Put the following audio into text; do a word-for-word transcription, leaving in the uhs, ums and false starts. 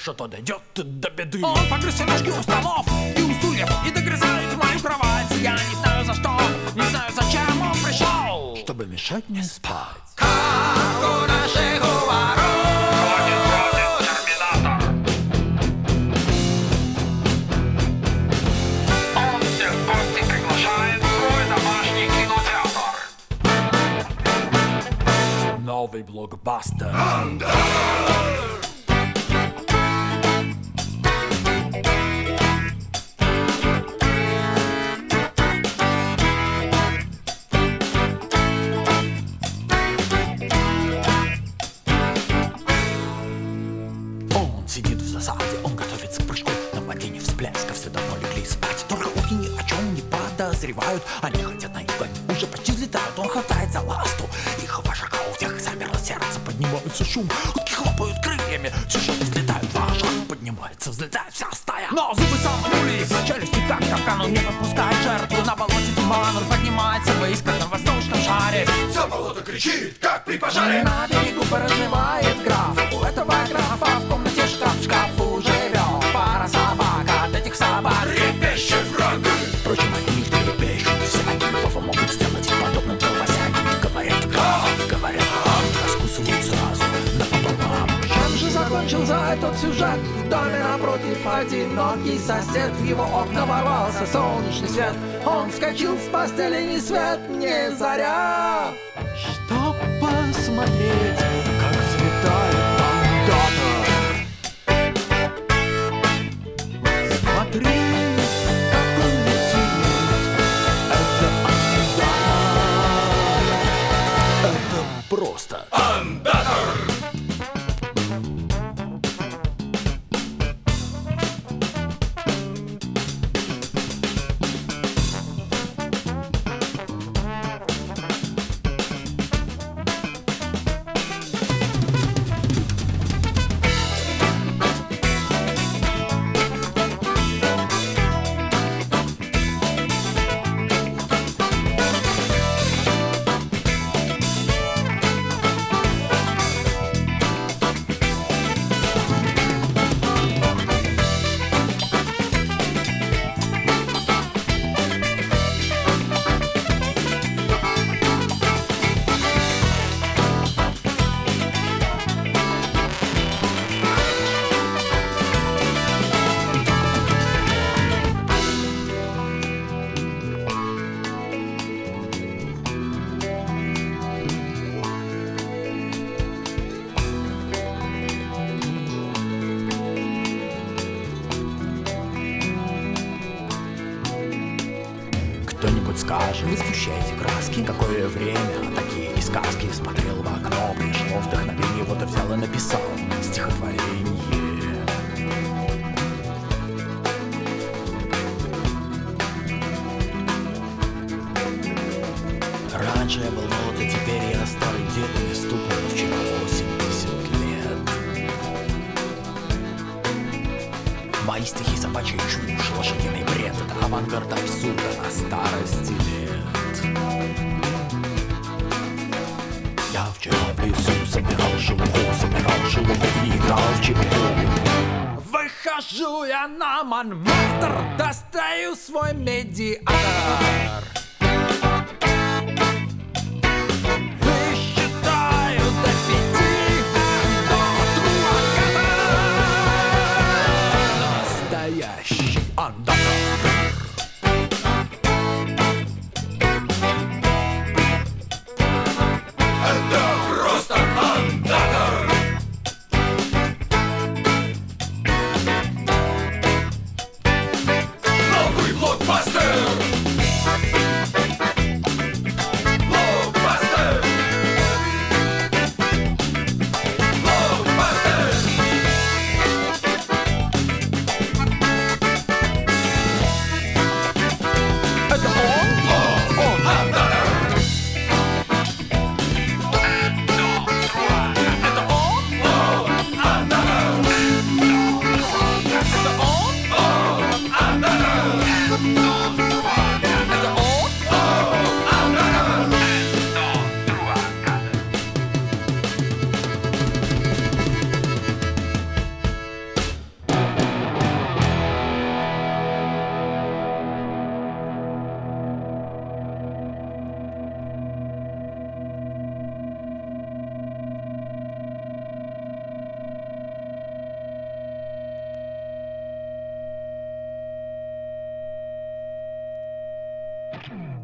что дойдет до беды. Он погрыз все ножки у столов и у стульев и догрызает мою кровать. Я не знаю за что, не знаю зачем он пришел, чтобы мешать мне спать. Как у наших ворот. Хватит, хватит, терминатор. Он всех в гости приглашает в свой домашний кинотеатр. Новый блокбастер. Сидит в засаде, он готовится к прыжку. Нападение, всплесков, все давно легли спать. Торговки ни о чем не подозревают. Они хотят на него, уже почти взлетают. Он хватает за ласту их вожака. У тех замерло сердце, поднимается шум. Утки хлопают крыльями, сюжеты взлетают. Вожак поднимается, взлетает вся стая. Но зубы сомкнулись, челюсти как капкан. Он не подпускает жертву на болоте туман. Он поднимается выше, как на воздушном шаре. Все болото кричит, как при пожаре. На берегу проживает граф. У этого графа в комнате шкаф, в шкафу живет пара собак. От этих собак Трепещут врагы. впрочем, от них трепещут все. Они любого могут сделать подобным колбасяне. Говорят, граф, говорят, раскусывают сразу напополам. Чем же закончился этот сюжет? В доме напротив одинокий сосед. В его окна ворвался солнечный свет. Он вскочил с постели ни свет, ни заря. Чтоб посмотреть, как взлетает андатор. Смотри, как он летит. Это андатор. Это просто Андатор. Кто-нибудь скажет, вы сгущаете краски. Какое время такие сказки. Смотрел в окно, пришло вдохновение. Вот и взял и написал стихотворение. Раньше я был молод, а теперь я старый дед. Мне стукнуло вчера восемьдесят лет. Мои стихи собачья чушь, лошадиный бред. Это авангард абсурда на старости лет. Я вчера в лесу собирал шелуху, собирал шелуху и играл в чепуху. Выхожу я на Монмартр, достаю свой медиатор. Высчитаю до пяти, до адвоката. Настоящий андатор. Это просто андатор. Новый блокбастер. Блокбастер. Блокбастер. Thank you.